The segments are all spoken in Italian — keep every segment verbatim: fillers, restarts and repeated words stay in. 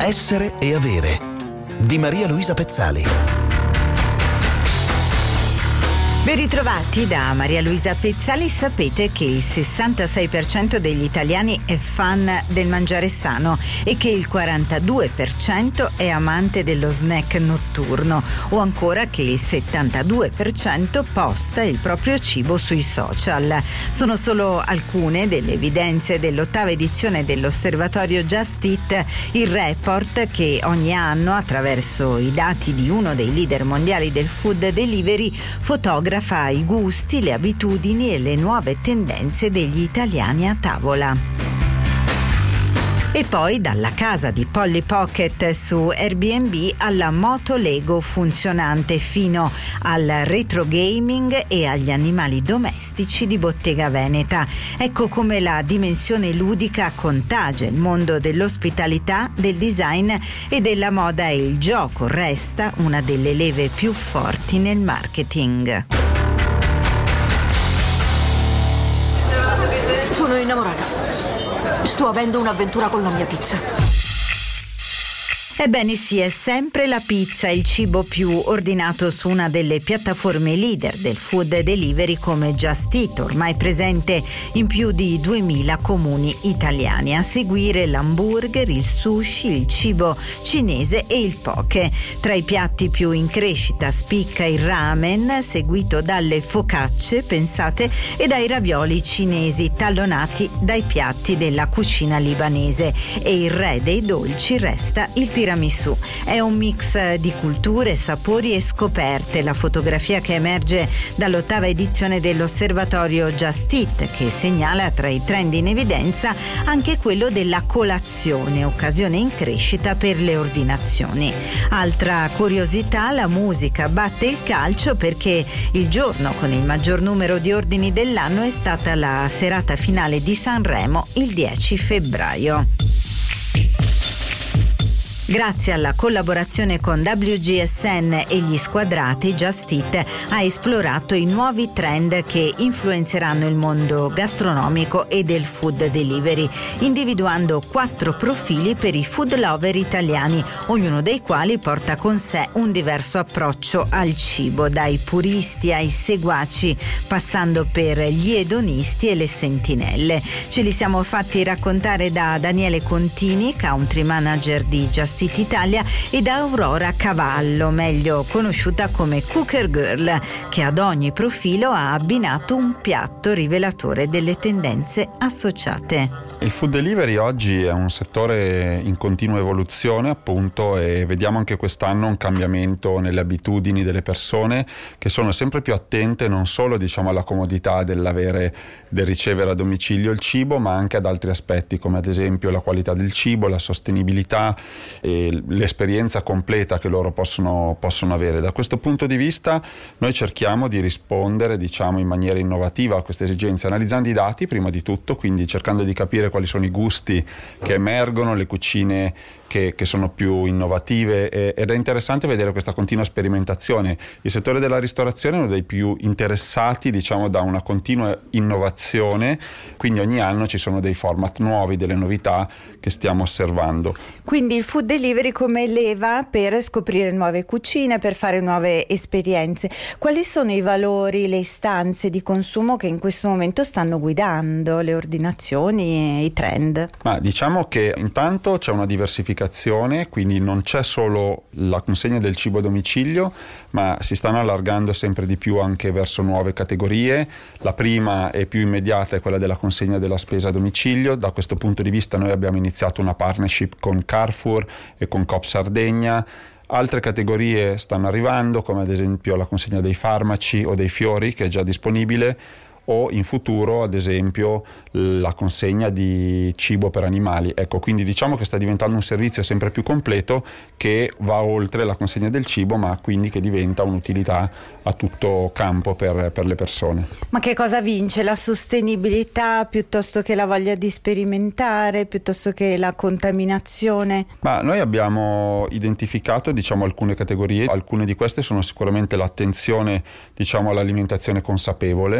Essere e avere di Maria Luisa Pezzali. Ben ritrovati da Maria Luisa Pezzali. Sapete che il sessantasei per cento degli italiani è fan del mangiare sano e che il quarantadue per cento è amante dello snack notturno, o ancora che il settantadue per cento posta il proprio cibo sui social. Sono solo alcune delle evidenze dell'ottava edizione dell'osservatorio Just Eat, il report che ogni anno, attraverso i dati di uno dei leader mondiali del food delivery, fotografa i gusti, le abitudini e le nuove tendenze degli italiani a tavola. E poi dalla casa di Polly Pocket su Airbnb alla moto Lego funzionante fino al retro gaming e agli animali domestici di Bottega Veneta. Ecco come la dimensione ludica contagia il mondo dell'ospitalità, del design e della moda, e il gioco resta una delle leve più forti nel marketing. Sono innamorata. Sto avendo un'avventura con la mia pizza. Ebbene sì, è sempre la pizza il cibo più ordinato su una delle piattaforme leader del food delivery come Just Eat, ormai presente in più di duemila comuni italiani. A seguire l'hamburger, il sushi, il cibo cinese e il poke. Tra i piatti più in crescita spicca il ramen, seguito dalle focacce, pensate, e dai ravioli cinesi, tallonati dai piatti della cucina libanese. E il re dei dolci resta il tiramisù. È un mix di culture, sapori e scoperte, la fotografia che emerge dall'ottava edizione dell'osservatorio Just Eat, che segnala tra i trend in evidenza anche quello della colazione, occasione in crescita per le ordinazioni. Altra curiosità, la musica batte il calcio, perché il giorno con il maggior numero di ordini dell'anno è stata la serata finale di Sanremo il dieci febbraio. Grazie alla collaborazione con W G S N e gli squadrati, Just Eat ha esplorato i nuovi trend che influenzeranno il mondo gastronomico e del food delivery, individuando quattro profili per i food lover italiani, ognuno dei quali porta con sé un diverso approccio al cibo, dai puristi ai seguaci, passando per gli edonisti e le sentinelle. Ce li siamo fatti raccontare da Daniele Contini, country manager di Just Eat Italia, e da Aurora Cavallo, meglio conosciuta come Cooker Girl, che ad ogni profilo ha abbinato un piatto rivelatore delle tendenze associate. Il food delivery oggi è un settore in continua evoluzione, appunto, e vediamo anche quest'anno un cambiamento nelle abitudini delle persone, che sono sempre più attente non solo, diciamo, alla comodità dell'avere, del ricevere a domicilio il cibo, ma anche ad altri aspetti, come ad esempio la qualità del cibo, la sostenibilità e l'esperienza completa che loro possono, possono avere. Da questo punto di vista noi cerchiamo di rispondere, diciamo, in maniera innovativa a queste esigenze, analizzando i dati prima di tutto, quindi cercando di capire quali sono i gusti che emergono, le cucine che, che sono più innovative, e, ed è interessante vedere questa continua sperimentazione. Il settore della ristorazione è uno dei più interessati, diciamo, da una continua innovazione, quindi ogni anno ci sono dei format nuovi, delle novità che stiamo osservando. Quindi il food delivery come leva per scoprire nuove cucine, per fare nuove esperienze. Quali sono i valori, le istanze di consumo che in questo momento stanno guidando le ordinazioni e i trend? Ma diciamo che intanto c'è una diversificazione, quindi non c'è solo la consegna del cibo a domicilio, ma si stanno allargando sempre di più anche verso nuove categorie. La prima e più immediata è quella della consegna della spesa a domicilio. Da questo punto di vista noi abbiamo iniziato una partnership con Carrefour e con Coop Sardegna. Altre categorie stanno arrivando, come ad esempio la consegna dei farmaci o dei fiori, che è già disponibile, o in futuro ad esempio la consegna di cibo per animali. Ecco, quindi diciamo che sta diventando un servizio sempre più completo, che va oltre la consegna del cibo, ma quindi che diventa un'utilità a tutto campo per, per le persone. Ma che cosa vince? La sostenibilità piuttosto che la voglia di sperimentare, piuttosto che la contaminazione? Ma noi abbiamo identificato, diciamo, alcune categorie. Alcune di queste sono sicuramente l'attenzione, diciamo, all'alimentazione consapevole,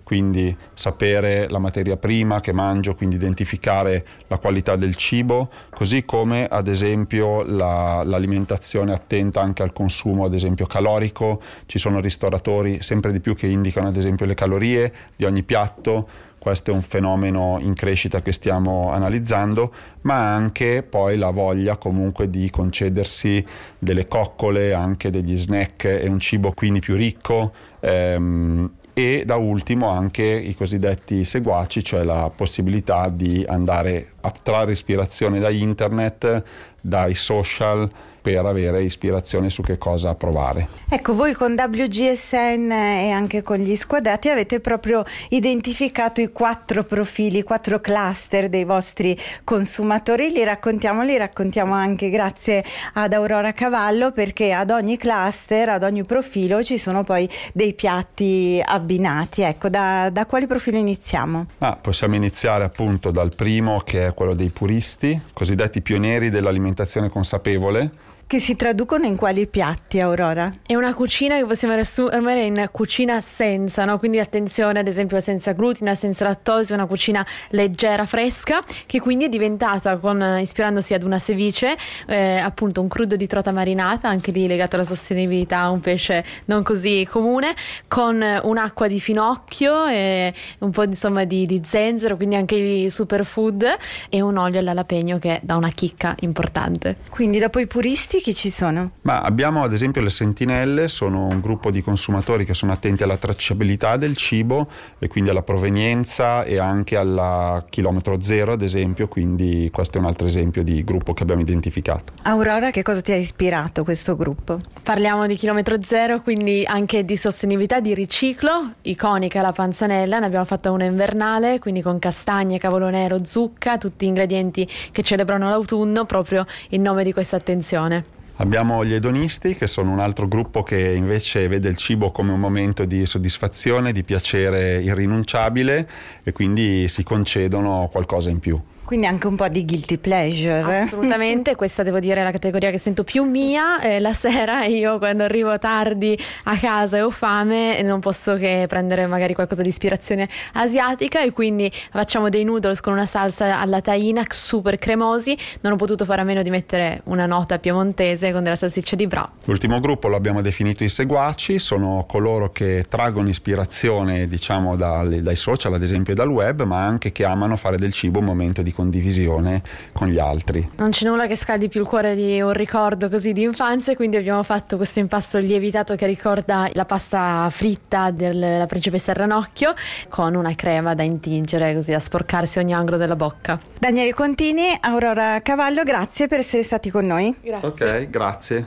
quindi sapere la materia prima che mangio, quindi identificare la qualità del cibo, così come ad esempio la, l'alimentazione attenta anche al consumo ad esempio calorico. Ci sono ristoratori sempre di più che indicano ad esempio le calorie di ogni piatto. Questo è un fenomeno in crescita che stiamo analizzando, ma anche poi la voglia comunque di concedersi delle coccole, anche degli snack e un cibo quindi più ricco, ehm, e da ultimo anche i cosiddetti seguaci, cioè la possibilità di andare a trarre ispirazione da internet, dai social, per avere ispirazione su che cosa provare. Ecco, voi con W G S N e anche con gli squadrati avete proprio identificato i quattro profili, i quattro cluster dei vostri consumatori. Li raccontiamo, li raccontiamo anche grazie ad Aurora Cavallo, perché ad ogni cluster, ad ogni profilo ci sono poi dei piatti abbinati. Ecco, da, da quali profili iniziamo? Ah, possiamo iniziare appunto dal primo, che è quello dei puristi, cosiddetti pionieri dell'alimentazione consapevole. Che si traducono in quali piatti, Aurora? È una cucina che possiamo riassumere in cucina senza, no? Quindi attenzione, ad esempio senza glutine, senza lattosio, una cucina leggera, fresca, che quindi è diventata, con, ispirandosi ad una ceviche, eh, appunto un crudo di trota marinata, anche lì legato alla sostenibilità, un pesce non così comune, con un'acqua di finocchio e un po' insomma di, di zenzero, quindi anche i superfood, e un olio all'alapegno che dà una chicca importante. Quindi dopo i puristi chi ci sono? Ma abbiamo ad esempio le sentinelle, sono un gruppo di consumatori che sono attenti alla tracciabilità del cibo e quindi alla provenienza e anche alla chilometro zero ad esempio, quindi questo è un altro esempio di gruppo che abbiamo identificato. Aurora, che cosa ti ha ispirato questo gruppo? Parliamo di chilometro zero, quindi anche di sostenibilità, di riciclo, iconica la panzanella, ne abbiamo fatta una invernale, quindi con castagne, cavolo nero, zucca, tutti ingredienti che celebrano l'autunno proprio in nome di questa attenzione. Abbiamo gli edonisti, che sono un altro gruppo che invece vede il cibo come un momento di soddisfazione, di piacere irrinunciabile e quindi si concedono qualcosa in più. Quindi anche un po' di guilty pleasure. Assolutamente, questa devo dire è la categoria che sento più mia. Eh, la sera io quando arrivo tardi a casa e ho fame non posso che prendere magari qualcosa di ispirazione asiatica e quindi facciamo dei noodles con una salsa alla tahina super cremosi. Non ho potuto fare a meno di mettere una nota piemontese con della salsiccia di Bra. L'ultimo gruppo lo abbiamo definito i seguaci, sono coloro che traggono ispirazione diciamo dai, dai social ad esempio e dal web, ma anche che amano fare del cibo un momento di condivisione con gli altri. Non c'è nulla che scaldi più il cuore di un ricordo così di infanzia, quindi abbiamo fatto questo impasto lievitato che ricorda la pasta fritta della principessa Ranocchio con una crema da intingere così da sporcarsi ogni angolo della bocca. Daniele Contini, Aurora Cavallo, grazie per essere stati con noi. Grazie. Ok, grazie.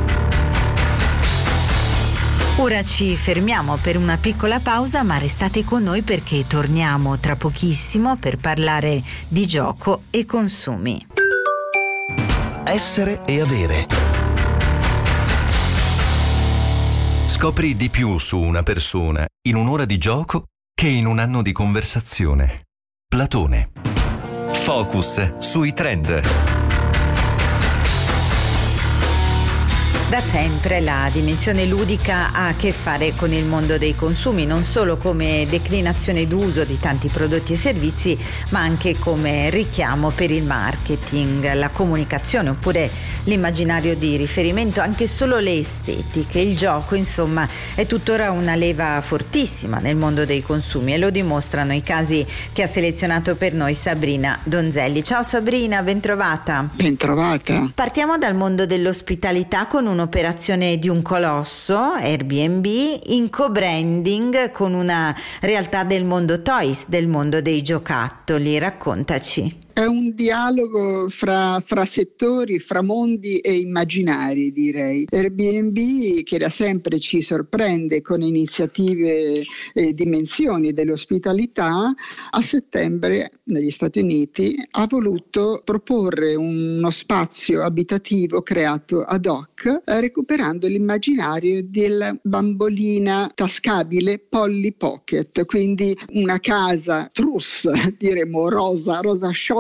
Ora ci fermiamo per una piccola pausa, ma restate con noi perché torniamo tra pochissimo per parlare di gioco e consumi. Essere e avere. Scopri di più su una persona in un'ora di gioco che in un anno di conversazione. Platone. Focus sui trend. Da sempre la dimensione ludica ha a che fare con il mondo dei consumi, non solo come declinazione d'uso di tanti prodotti e servizi, ma anche come richiamo per il marketing, la comunicazione oppure l'immaginario di riferimento, anche solo le estetiche. Il gioco, insomma, è tuttora una leva fortissima nel mondo dei consumi e lo dimostrano i casi che ha selezionato per noi Sabrina Donzelli. Ciao Sabrina, bentrovata. Bentrovata. Partiamo dal mondo dell'ospitalità con un'operazione di un colosso, Airbnb, in co-branding con una realtà del mondo toys, del mondo dei giocattoli. Raccontaci. È un dialogo fra, fra settori, fra mondi e immaginari, direi. Airbnb, che da sempre ci sorprende con iniziative e dimensioni dell'ospitalità, a settembre negli Stati Uniti ha voluto proporre uno spazio abitativo creato ad hoc, recuperando l'immaginario della bambolina tascabile Polly Pocket, quindi una casa truss, diremmo rosa, rosa shock,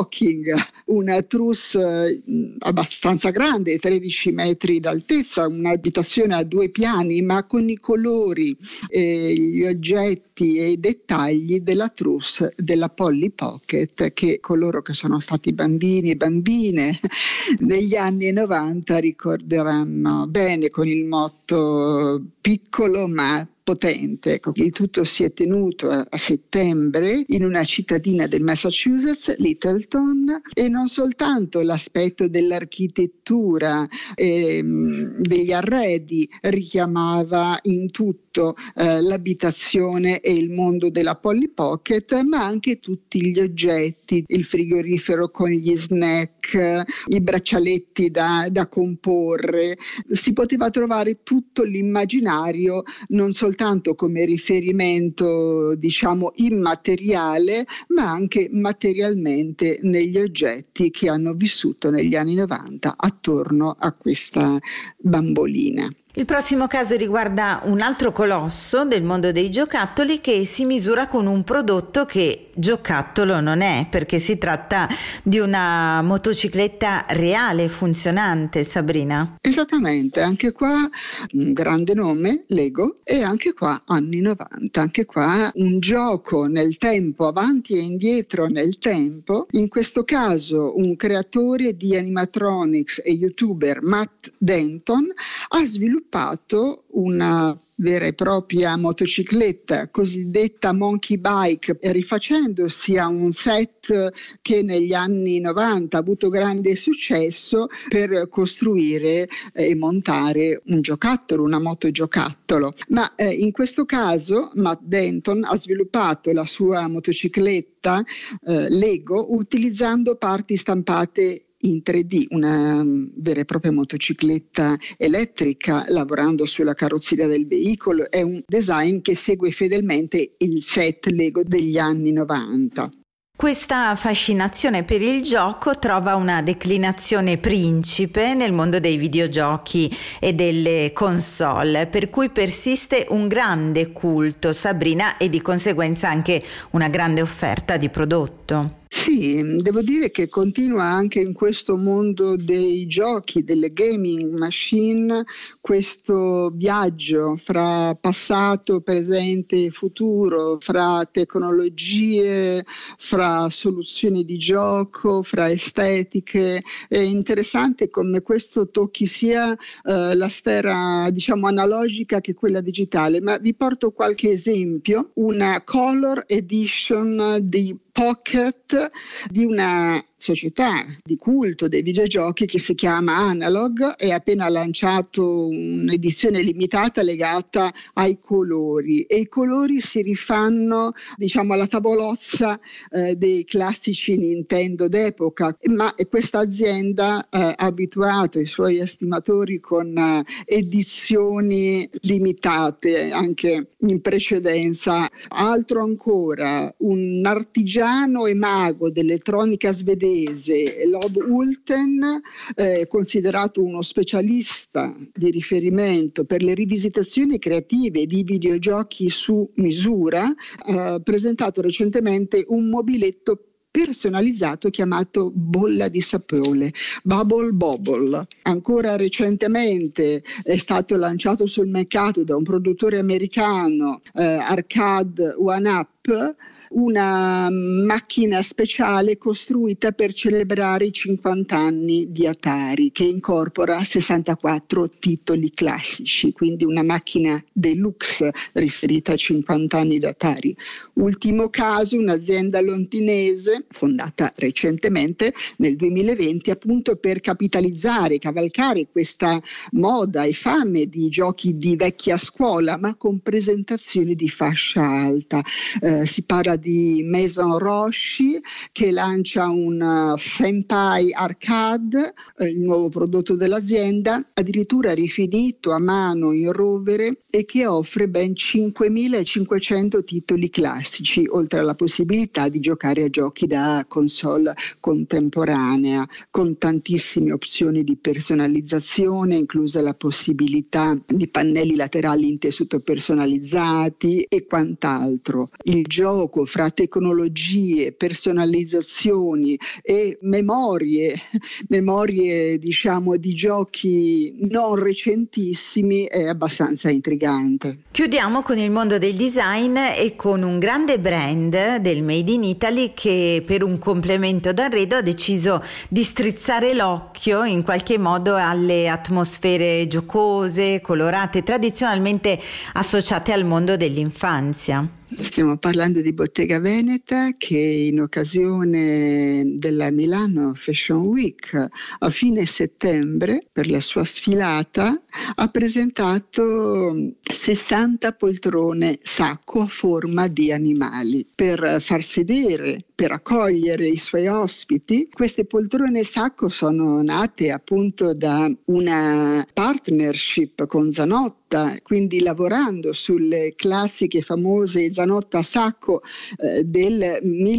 Docking, una trousse abbastanza grande, tredici metri d'altezza, un'abitazione a due piani, ma con i colori, eh, gli oggetti e i dettagli della trousse della Polly Pocket, che coloro che sono stati bambini e bambine negli anni novanta ricorderanno bene, con il motto piccolo ma potente. Ecco, il tutto si è tenuto a, a settembre in una cittadina del Massachusetts, Littleton, e non soltanto l'aspetto dell'architettura e mh, degli arredi richiamava in tutto eh, l'abitazione e il mondo della Polly Pocket, ma anche tutti gli oggetti, il frigorifero con gli snack, i braccialetti da, da comporre. Si poteva trovare tutto l'immaginario, non soltanto soltanto come riferimento, diciamo, immateriale, ma anche materialmente negli oggetti che hanno vissuto negli anni novanta attorno a questa bambolina. Il prossimo caso riguarda un altro colosso del mondo dei giocattoli che si misura con un prodotto che giocattolo non è, perché si tratta di una motocicletta reale, funzionante, Sabrina. Esattamente, anche qua un grande nome, Lego, e anche qua anni novanta, anche qua un gioco nel tempo, avanti e indietro nel tempo. In questo caso un creatore di animatronics e youtuber, Matt Denton, ha sviluppato una vera e propria motocicletta cosiddetta monkey bike, rifacendosi a un set che negli anni novanta ha avuto grande successo per costruire e montare un giocattolo, una motogiocattolo. Ma eh, in questo caso Matt Denton ha sviluppato la sua motocicletta eh, Lego utilizzando parti stampate in tre D, una vera e propria motocicletta elettrica, lavorando sulla carrozzeria del veicolo. È un design che segue fedelmente il set Lego degli anni novanta. Questa fascinazione per il gioco trova una declinazione principe nel mondo dei videogiochi e delle console, per cui persiste un grande culto, Sabrina, e di conseguenza anche una grande offerta di prodotto. Sì, devo dire che continua anche in questo mondo dei giochi, delle gaming machine, questo viaggio fra passato, presente e futuro, fra tecnologie, fra soluzioni di gioco, fra estetiche. È interessante come questo tocchi sia eh, la sfera, diciamo, analogica che quella digitale, ma vi porto qualche esempio. Una color edition di Pocket di una società di culto dei videogiochi che si chiama Analog e ha appena lanciato un'edizione limitata legata ai colori, e i colori si rifanno, diciamo, alla tavolozza eh, dei classici Nintendo d'epoca, ma questa azienda eh, ha abituato i suoi estimatori con eh, edizioni limitate anche in precedenza. Altro ancora, un artigiano e mago dell'elettronica svedese, Lob Ulten, eh, considerato uno specialista di riferimento per le rivisitazioni creative di videogiochi su misura, ha eh, presentato recentemente un mobiletto personalizzato chiamato bolla di sapone, Bubble Bobble. Ancora recentemente è stato lanciato sul mercato da un produttore americano, eh, Arcade One Up, una macchina speciale costruita per celebrare i cinquanta anni di Atari, che incorpora sessantaquattro titoli classici, quindi una macchina deluxe riferita ai cinquanta anni di Atari. Ultimo caso, un'azienda londinese fondata recentemente nel duemilaventi appunto per capitalizzare, cavalcare questa moda e fame di giochi di vecchia scuola, ma con presentazioni di fascia alta. Eh, si parla di Maison Roshi, che lancia un uh, Senpai Arcade, eh, il nuovo prodotto dell'azienda, addirittura rifinito a mano in rovere, e che offre ben cinquemilacinquecento titoli classici, oltre alla possibilità di giocare a giochi da console contemporanea, con tantissime opzioni di personalizzazione, inclusa la possibilità di pannelli laterali in tessuto personalizzati e quant'altro. Il gioco gioco fra tecnologie, personalizzazioni e memorie, memorie diciamo di giochi non recentissimi è abbastanza intrigante. Chiudiamo con il mondo del design e con un grande brand del Made in Italy che per un complemento d'arredo ha deciso di strizzare l'occhio in qualche modo alle atmosfere giocose, colorate, tradizionalmente associate al mondo dell'infanzia. Stiamo parlando di Bottega Veneta che in occasione della Milano Fashion Week a fine settembre per la sua sfilata ha presentato sessanta poltrone sacco a forma di animali per far sedere, per accogliere i suoi ospiti. Queste poltrone sacco sono nate appunto da una partnership con Zanotta, quindi lavorando sulle classiche famose Zanotta sacco eh, del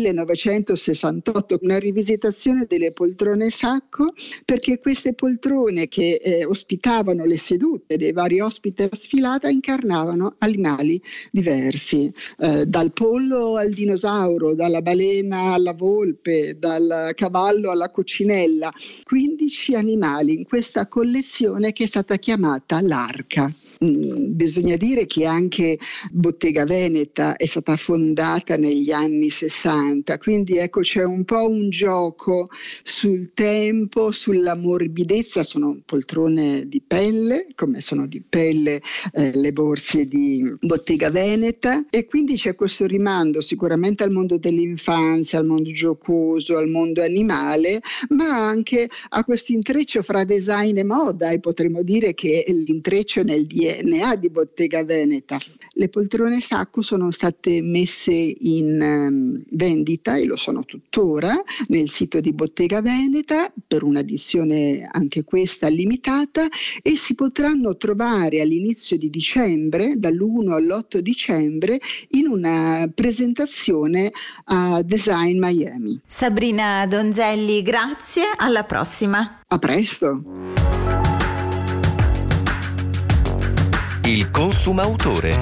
millenovecentosessantotto, una rivisitazione delle poltrone sacco, perché queste poltrone che eh, ospitavano le sedute dei vari ospiti a sfilata incarnavano animali diversi, eh, dal pollo al dinosauro, dalla balena alla volpe, dal cavallo alla coccinella, quindici animali in questa collezione che è stata chiamata l'Arca. Bisogna dire che anche Bottega Veneta è stata fondata negli anni sessanta, quindi ecco c'è un po' un gioco sul tempo, sulla morbidezza. Sono poltrone di pelle, come sono di pelle eh, le borse di Bottega Veneta, e quindi c'è questo rimando sicuramente al mondo dell'infanzia, al mondo giocoso, al mondo animale, ma anche a questo intreccio fra design e moda, e potremmo dire che l'intreccio nel D N A di Bottega Veneta. Le poltrone sacco sono state messe in um, vendita, e lo sono tuttora, nel sito di Bottega Veneta per un'edizione anche questa limitata, e si potranno trovare all'inizio di dicembre, dall'primo all'otto dicembre, in una presentazione a Design Miami. Sabrina Donzelli, grazie, alla prossima. A presto. Il consumautore.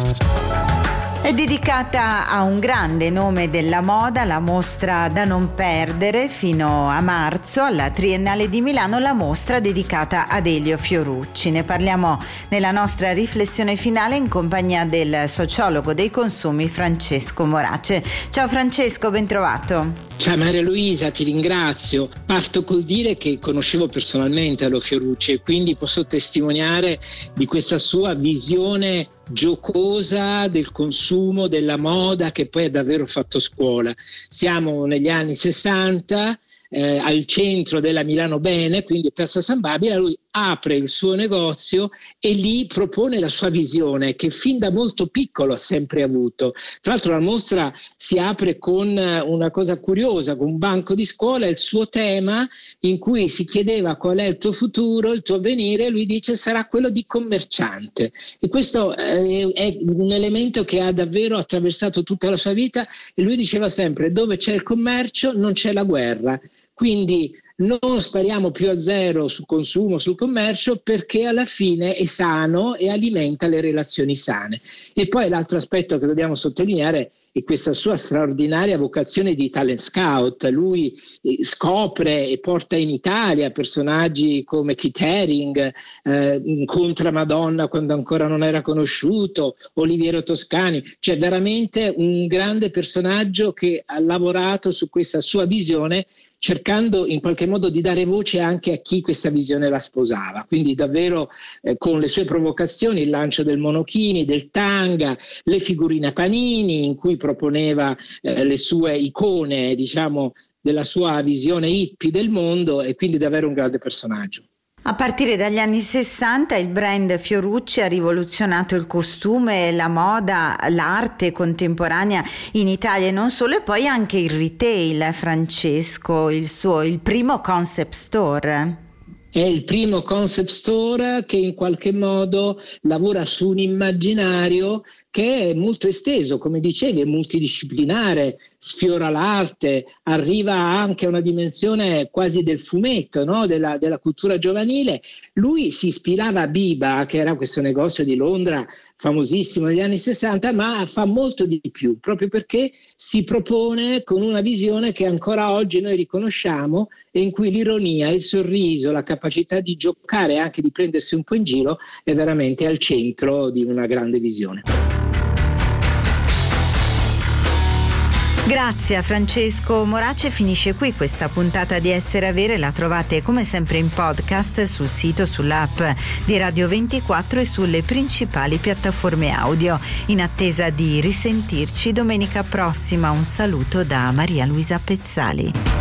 È dedicata a un grande nome della moda, la mostra da non perdere fino a marzo alla Triennale di Milano, la mostra dedicata ad Elio Fiorucci. Ne parliamo nella nostra riflessione finale in compagnia del sociologo dei consumi Francesco Morace. Ciao Francesco, ben trovato. Ciao Maria Luisa, ti ringrazio. Parto col dire che conoscevo personalmente Elio Fiorucci e quindi posso testimoniare di questa sua visione giocosa del consumo, della moda, che poi ha davvero fatto scuola. Siamo negli anni sessanta, eh, al centro della Milano Bene, quindi Piazza San Babila. Lui apre il suo negozio e lì propone la sua visione, che fin da molto piccolo ha sempre avuto. Tra l'altro la mostra si apre con una cosa curiosa, con un banco di scuola, il suo tema, in cui si chiedeva qual è il tuo futuro, il tuo avvenire, lui dice sarà quello di commerciante. E questo eh, è un elemento che ha davvero attraversato tutta la sua vita, e lui diceva sempre: dove c'è il commercio non c'è la guerra. Quindi non spariamo più a zero sul consumo, sul commercio, perché alla fine è sano e alimenta le relazioni sane. E poi l'altro aspetto che dobbiamo sottolineare è questa sua straordinaria vocazione di talent scout. Lui scopre e porta in Italia personaggi come Keith Haring, eh, incontra Madonna quando ancora non era conosciuto, Oliviero Toscani, cioè veramente un grande personaggio che ha lavorato su questa sua visione, cercando in qualche modo di dare voce anche a chi questa visione la sposava. Quindi davvero eh, con le sue provocazioni, il lancio del monochini, del tanga, le figurine Panini in cui proponeva eh, le sue icone, diciamo, della sua visione hippie del mondo, e quindi davvero un grande personaggio. A partire dagli anni sessanta il brand Fiorucci ha rivoluzionato il costume, la moda, l'arte contemporanea in Italia e non solo, e poi anche il retail. Francesco, il suo il primo concept store. È il primo concept store che in qualche modo lavora su un immaginario che è molto esteso, come dicevi, è multidisciplinare, sfiora l'arte, arriva anche a una dimensione quasi del fumetto, no? della, della cultura giovanile. Lui si ispirava a Biba, che era questo negozio di Londra famosissimo negli anni sessanta, ma fa molto di più, proprio perché si propone con una visione che ancora oggi noi riconosciamo e in cui l'ironia, il sorriso, la capacità di giocare e anche di prendersi un po' in giro è veramente al centro di una grande visione. Grazie a Francesco Morace. Finisce qui questa puntata di Essere Avere. La trovate come sempre in podcast sul sito, sull'app di Radio ventiquattro e sulle principali piattaforme audio. In attesa di risentirci domenica prossima, un saluto da Maria Luisa Pezzali.